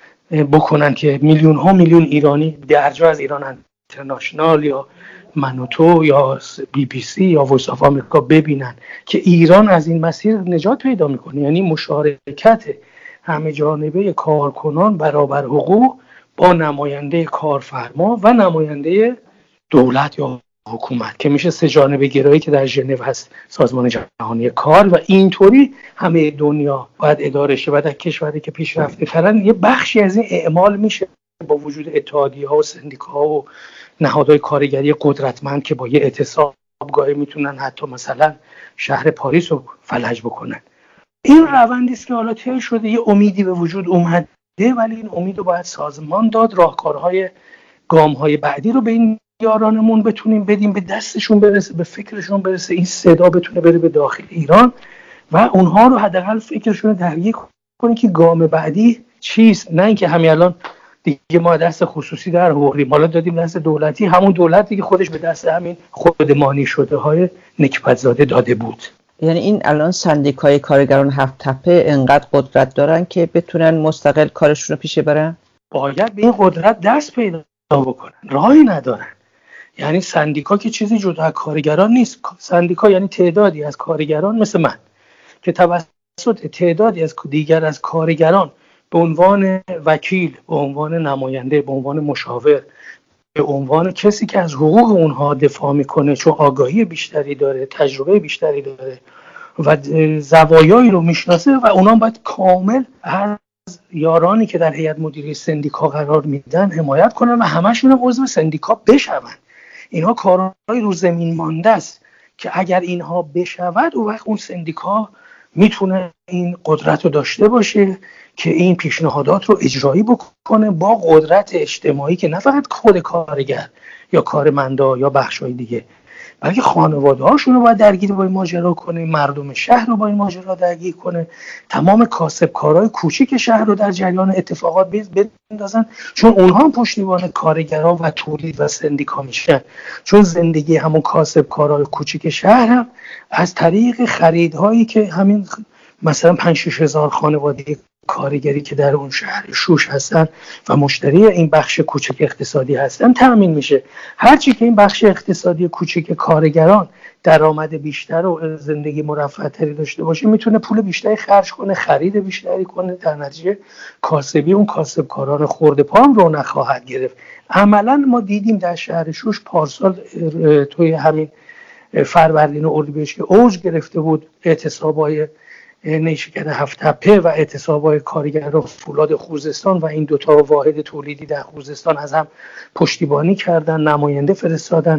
بکنن که میلیون ها میلیون ایرانی درجا از ایران اینترنشنال یا منوتو یا BBC یا وایس آف آمریکا ببینن که ایران از این مسیر نجات پیدا میکنه، یعنی مشارکت همه جانبه کارکنان برابر حقوق با نماینده کارفرما و نماینده دولت یا حکومت که میشه 3 جانبه گرایی که در ژنو هست، سازمان جهانی کار، و اینطوری همه دنیا باید اداره شه و در کشوری که پیشرفته ترن یه بخشی از این اعمال میشه با وجود اتحادیه‌ها و سندیکاها و نهادهای کارگری قدرتمند که با یه اعتصابگاهی میتونن حتی مثلا شهر پاریس رو فلج بکنن. این روندی است که حالا طی شده، یه امیدی به وجود اومده، ولی این امید رو باید سازمان داد، راهکارهای گام‌های بعدی رو به این یارانمون بتونیم بدیم، به دستشون برسه، به فکرشون برسه، این صدا بتونه بره به داخل ایران و اونها رو حداقل فکرشون رو درگیر کنه که گام بعدی چیست، نه اینکه همین الان دیگه ما دست خصوصی در آوردیم، حالا دادیم دست دولتی، همون دولتی که خودش به دست همین خودمانی شده های نکبت زاده داده بود. یعنی این الان سندیکای کارگران 7 تپه انقدر قدرت دارن که بتونن مستقل کارشون رو پیش برن؟ باید به این قدرت دست پیدا بکنن، راهی ندارن. یعنی سندیکا که چیزی جدا از کارگران نیست. سندیکا یعنی تعدادی از کارگران مثل من که توسط تعدادی از دیگر از کارگران به عنوان وکیل، به عنوان نماینده، به عنوان مشاور، به عنوان کسی که از حقوق اونها دفاع میکنه چون آگاهی بیشتری داره، تجربه بیشتری داره و زوایایی رو میشناسه و اونا باید کامل از یارانی که در هیئت مدیره سندیکا قرار میدن حمایت کنن و همشون هم عضو سندیکا بشون. اینها کارهای رو زمین مانده است که اگر اینها بشود اون وقت اون سندیکا میتونه این قدرت رو داشته باشه که این پیشنهادات رو اجرایی بکنه با قدرت اجتماعی که نه فقط خود کارگر یا کارمندا یا بخشای دیگه، بلکه خانواده‌هاشون رو باید درگیر با این ماجرا کنه، مردم شهر رو با این ماجرا درگیر کنه، تمام کاسبکارای کوچیک شهر رو در جریان اتفاقات بندازن، چون اونها هم پشتیبان کارگرها و تولید و سندیکا میشن، چون زندگی همون کاسبکارای کوچیک شهر هم از طریق خریدهایی که همین مثلا 5-6 هزار خانواده کارگری که در اون شهر شوش هستن و مشتری این بخش کوچک اقتصادی هستن تامین میشه. هرچی که این بخش اقتصادی کوچک کارگران درآمد بیشتر و زندگی مرفه‌تری داشته باشه میتونه پول بیشتری خرج کنه، خرید بیشتری کنه، در نتیجه کاسبی اون کاسبکاران خرده پا هم رو نخواهد گرفت. عملا ما دیدیم در شهر شوش پارسال توی همین فروردین و اردیبهشت که اوج گرفته بود اعتصابای نیشکر 7 تپه و اعتصابای کارگران فولاد خوزستان و این دوتا واحد تولیدی در خوزستان از هم پشتیبانی کردن، نماینده فرستادن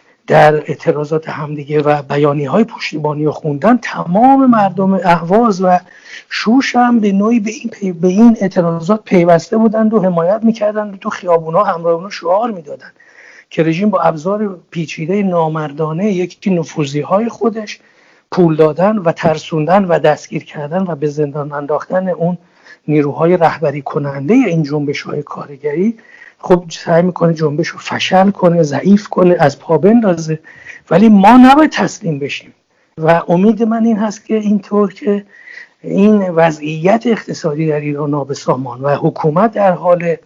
در اعتراضات همدیگه و بیانیه‌های پشتیبانی رو خوندن. تمام مردم اهواز و شوش هم به نوعی به این اعتراضات پیوسته بودند و حمایت می‌کردند و تو خیابون‌ها همراه اونها شعار می‌دادند که رژیم با ابزار پیچیده نامردانه یکی نفوذی‌های خودش پول دادن و ترسوندن و دستگیر کردن و به زندان انداختن اون نیروهای رهبری کننده این جنبش‌های کارگری خب سعی میکنه جنبش رو فشل کنه، ضعیف کنه، از پا بندازه، ولی ما نباید تسلیم بشیم و امید من این هست که اینطور که این وضعیت اقتصادی در ایران نابسامان و حکومت در حال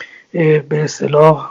به اصطلاح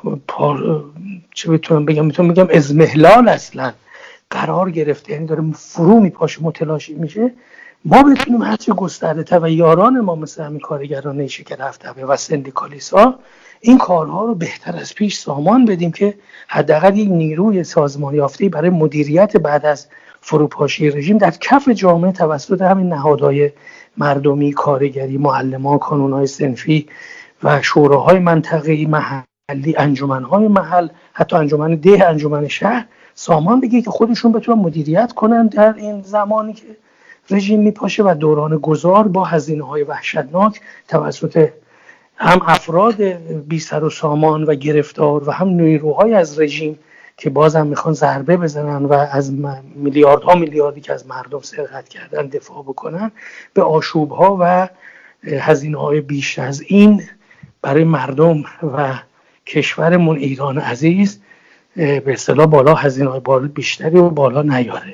چه میتونم بگم اضمحلال اصلا قرار گرفته، یعنی داره فرو میپاشه، متلاشی میشه، ما بتونیم هرچه گسترده و یاران ما مثل همین کارگران نیشه که رفته و سندیکالیست‌ها این کارها رو بهتر از پیش سامان بدیم که حداقل یک نیروی سازمان یافته برای مدیریت بعد از فروپاشی رژیم در کف جامعه توسط همین نهادهای مردمی، کارگری، معلمان، کانونهای صنفی و شوراهای منطقه‌ای، محلی، انجمنهای محل، حتی انجمن ده، انجمن شهر سامان بگیره که خودشون بتونن مدیریت کنن در این زمانی که رژیم میپاشه و دوران گذار با هزینه‌های وحشتناک توسط هم افراد بی سر و سامان و گرفتار و هم نیروهای از رژیم که بازم میخوان ضربه بزنن و از میلیاردها میلیاردی که از مردم سرقت کردن دفاع بکنن، به آشوبها و هزینه‌های بیش از این برای مردم و کشورمون ایران عزیز به اصطلاح بالا هزینه‌های بالا بیشتری و بالا نیاره.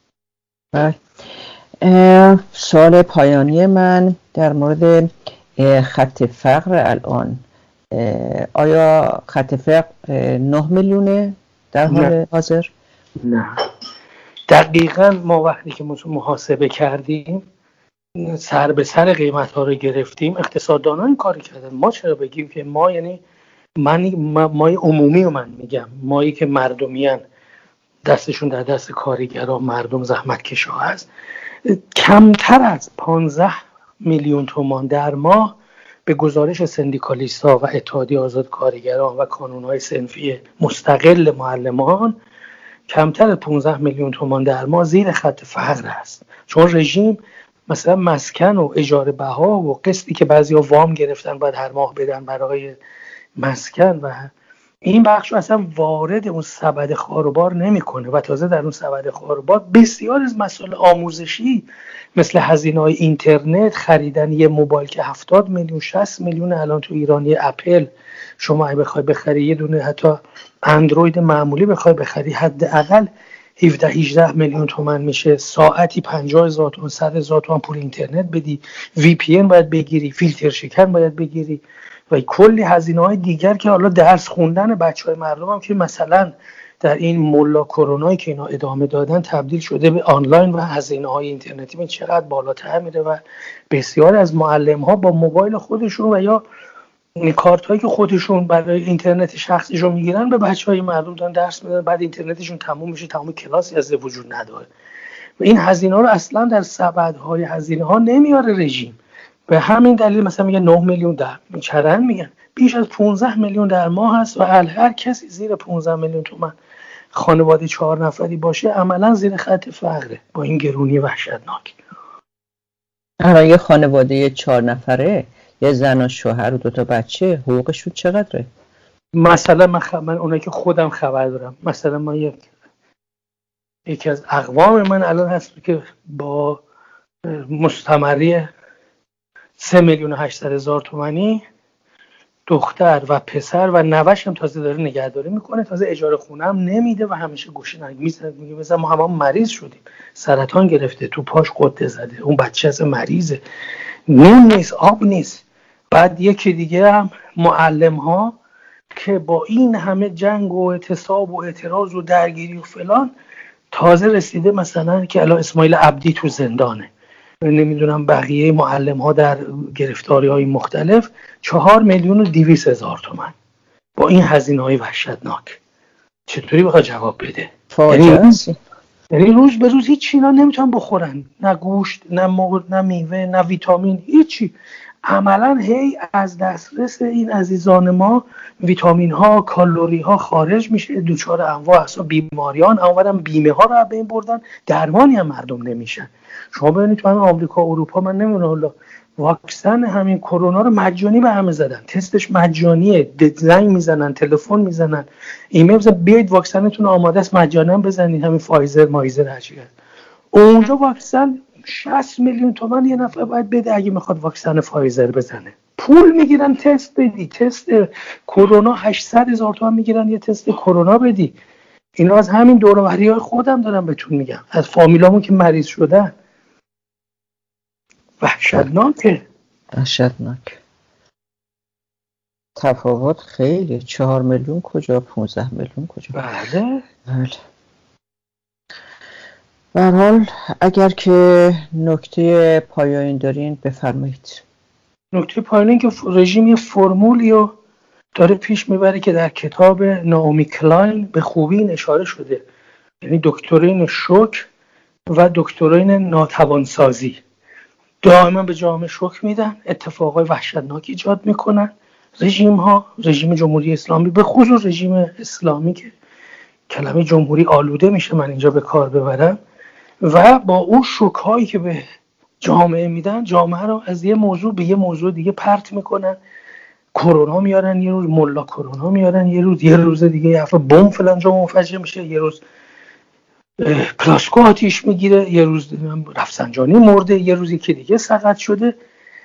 سوال پایانی من در مورد خط فقر الان، آیا خط فقر 9 میلیونه در حال حاضر؟ نه، دقیقاً ما وقتی که محاسبه کردیم سر به سر قیمت ها رو گرفتیم، اقتصاددانان این کاری کردن. ما چرا بگیم که ما، یعنی مای عمومی رو من میگم، مایی که مردمیان دستشون در دست کارگران، مردم زحمتکشا هست، کمتر از 15 میلیون تومان در ماه به گزارش سندیکالیست‌ها و اتحادیه آزاد کارگران و کانون‌های صنفی مستقل معلمان، کمتر از 15 میلیون تومان در ماه زیر خط فقر است. چون رژیم مثلا مسکن و اجاره بها و قسطی که بعضیا وام گرفتن باید هر ماه بدن برای مسکن و این بخش اصلا وارد اون سبد خاروبار نمیکنه و تازه در اون سبد خاروبار بسیار از مسائل آموزشی مثل هزینه‌های اینترنت، خریدن یه موبایل که 70 میلیون 60 میلیون الان تو ایران، یه اپل شما اگه بخوای بخری یه دونه حتی اندروید معمولی بخوای بخری حداقل 17 18 میلیون تومان میشه، ساعتی 50,000 تومان 100,000 تومان پول اینترنت بدی، وی پی ان باید بگیری، فیلتر شکن باید بگیری و کلی هزینه‌های دیگر که حالا درس خوندن بچه‌های مردم هم که مثلا در این ملا کرونایی که اینا ادامه دادن تبدیل شده به آنلاین و هزینه‌های اینترنتی این چقدر بالاتر میره و بسیار از معلم‌ها با موبایل خودشون و یا کارتایی که خودشون برای اینترنت شخصیشون میگیرن به بچهای مردم دارن درس میدن، بعد اینترنتشون تموم میشه، تمام کلاسی از وجود نداره و این هزینه‌ها رو اصلا در سبدهای هزینه‌ها نمیاره رژیم. به همین دلیل مثلا میگن 9 میلیون در چرند میگن بیش از 15 میلیون در ماه هست و هر کسی زیر 15 میلیون تومان خانواده 4 نفری باشه عملا زیر خط فقره با این گرونی وحشتناک. الان یه خانواده 4 نفره، یه زن و شوهر و 2 تا بچه، حقوقشون چقدره؟ مثلا من اونایی که خودم خبر دارم، مثلا ما یکی از اقوام من الان هست که با مستمری 3,800,000 تومانی دختر و پسر و نوش هم تازه داره نگهداری میکنه، تازه اجاره خونه هم نمیده و همیشه گوشه میزنه، میگه مثلا ما همه مریض شدیم، سرطان گرفته، تو پاش قطع زده، اون بچه از مریضه، نون نیست، آب نیست. بعد یکی دیگه هم معلم ها که با این همه جنگ و اعتصاب و اعتراض و درگیری و فلان تازه رسیده مثلا که الان اسماعیل عبدی تو زندانه، نمیدونم بقیه معلم ها در گرفتاری های مختلف، 4,200,000 تومان با این هزینه های وحشتناک چطوری بخواد جواب بده؟ یعنی روز به روز هیچ اینا نمیتونن بخورن، نه گوشت، نه مرغ، نه میوه، نه ویتامین، هیچی. عملا هی از دسترس این عزیزان ما ویتامین ها، کالری ها خارج میشه، دوچار انواع اقسام بیماریان، اونورم بیمه ها رو بین بردن، درمانی هم مردم نمیشن. شما ببینید تو همین آمریکا اروپا، من نمیدونم حالا واکسن همین کرونا رو مجانی به همه زدن، تستش مجانیه، زنگ میزنن، تلفن میزنن، ایمیل میزنن بیاید واکسنتون آماده است مجانا بزنید، همین فایزر مایزر هرچی هست. اونجا واکسن 60 میلیون تومان یه نفر باید بده اگه میخواد واکسن فایزر بزنه، پول میگیرن تست بدی، تست کرونا 800,000 تومان میگیرن یه تست کرونا بدی. اینا از همین دور و بریای خودم دارم بهتون میگم، از فامیلامون که مریض شدن. وحشتناکه. تفاوت خیلی، 4 میلیون کجا، 15 میلیون کجا. بله. به هر حال اگر که نکته پایانی دارین بفرمایید. نکته پایانی که رژیم یه فرمولی رو داره پیش میبره که در کتاب نائومی کلاین به خوبی این اشاره شده، یعنی دکترین شوک و دکترین ناتوانسازی. دائما به جامعه شوک میدن، اتفاقای وحشتناک ایجاد میکنن. رژیم جمهوری اسلامی، به خصوص رژیم اسلامی که کلمه جمهوری آلوده میشه من اینجا به کار ببرم، و با اون شوک هایی که به جامعه میدن، جامعه رو از یه موضوع به یه موضوع دیگه پرت میکنن. کرونا میارن یه روز، ملا کرونا میارن یه روز دیگه یه هفته بمب فلان جا منفجر میشه، یه روز پلاسکو آتیش میگیره، یه روز رفسنجانی مرده، یه روز یکی دیگه سقط شده.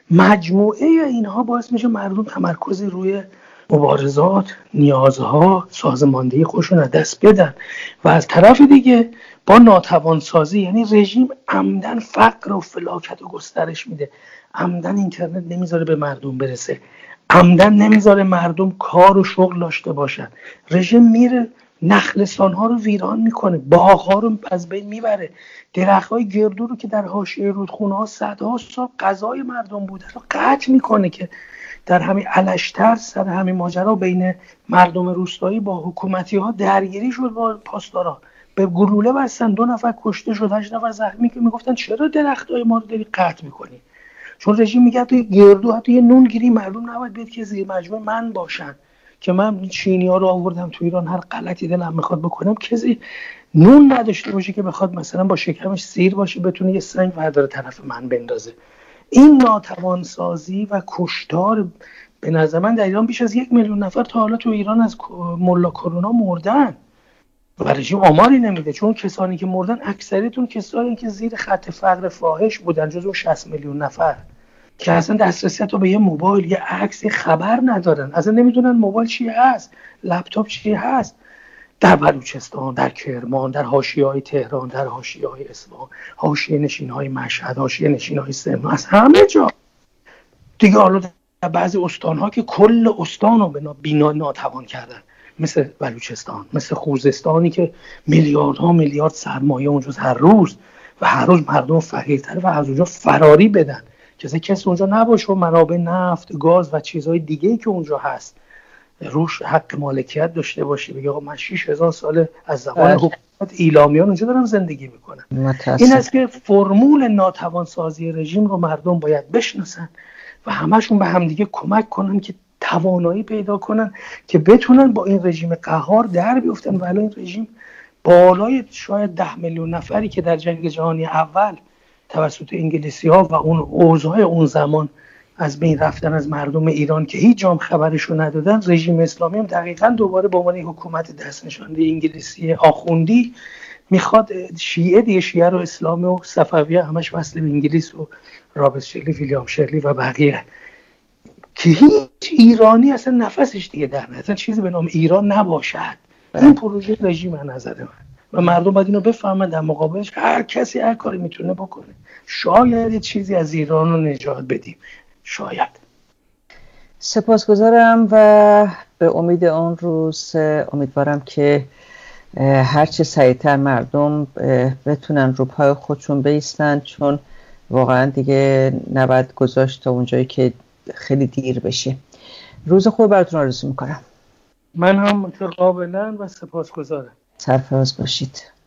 مجموعه اینها باعث میشه مردم تمرکز روی مبارزات، نیازها، سازماندهی خودشون از دست بدن و از طرف دیگه با ناتوانسازی، یعنی رژیم عمدن فقر و فلاکت و گسترش میده، عمدن اینترنت نمیذاره به مردم برسه، عمدن نمیذاره مردم کار و شغل داشته باشن. رژیم میره نخلستان ها رو ویران میکنه، باغ‌ها رو از بین میبره، درخت‌های گردو رو که در حاشیه رودخونه ها صدها سال غذای مردم بوده رو قطع میکنه که در همین الشتر سر همین ماجرا بین مردم روستایی با حکومتی ها درگیری شد با پاسدارا، به گلوله بستن، 2 نفر کشته شد، 8 نفر زخمی، که میگفتن چرا درخت‌های ما رو داری قطع میکنی؟ چون رژیم میگه توی گردو حتی یه نون گیری مردم نباید بیاد که زیر مجموعه من باشن، که من چینی‌ها رو آوردم تو ایران، هر غلطی دلم میخواد بکنم، کسی نون نداشته باشه که بخواد مثلا با شکمش سیر باشه بتونه یه سنگ برداره طرف من بندازه. این ناتوانسازی و کشتار، به نظر من در ایران بیش از 1 میلیون نفر تا حالا تو ایران از ملا کرونا مردن و رژیم آماری نمیده، چون کسانی که مردن اکثریتون کسانی که زیر خط فقر فاحش بودن، جزو 60 میلیون نفر که اصلا دسترسی تو به یه موبایل، یه عکس، یه خبر ندارن، اصلا نمیدونن موبایل چی هست، لپتاپ چی هست. در بلوچستان، در کرمان، در حاشیه‌های تهران، در حاشیه‌های اصفهان، حاشیه نشین‌های مشهد، حاشیه نشین‌های سمنان، از همه جا دیگه. حالا در بعضی استان‌ها که کل استان رو بینا ناتوان کردن، مثل بلوچستان، مثل خوزستانی که میلیاردها میلیارد سرمایه اونجا هر روز و هر روز مردم فقیرتر و از اونجا فراری بدن، کسی اونجا نباشه و منابع نفت، گاز و چیزهای دیگه‌ای که اونجا هست روش حق مالکیت داشته باشه، بگه آقا من 6000 ساله از زمان حکومت ایلامیان اونجا دارم زندگی میکنم. این است که فرمول ناتوانسازی رژیم رو مردم باید بشناسن و همشون به همدیگه کمک کنن که توانایی پیدا کنن که بتونن با این رژیم قهار در بیفتن. ولی این رژیم بالای شاید 10 میلیون نفری که در جنگ جهانی اول توسط انگلیسی‌ها و اون اوضاع اون زمان از بین رفتن از مردم ایران که هیچ جام خبرشو ندادن، رژیم اسلامی هم دقیقاً دوباره به عنوان حکومت دست نشانده انگلیسی آخوندی میخواد شیعه رو اسلام و صفویه همش وصل به انگلیس و رابرت شرلی، ویلیام شرلی و بقیه، که هیچ ایرانی اصلا نفسش دیگه در نظر چیزی به نام ایران نباشد. این پروژه رژیم از نظر من و مردم باید اینو بفهمن، در مقابلش هر کسی هر کاری میتونه بکنه. شاید چیزی از ایران رو نجات بدیم، شاید. سپاسگزارم و به امید اون روز امیدوارم که هرچه سریعتر مردم بتونن رو پای خودشون بایستن، چون واقعا دیگه نباید گذاشت تا اونجایی که خیلی دیر بشه. روز خوب براتون آرزو میکنم. من هم متقابلا و سپاسگزارم. سرفراز باشید.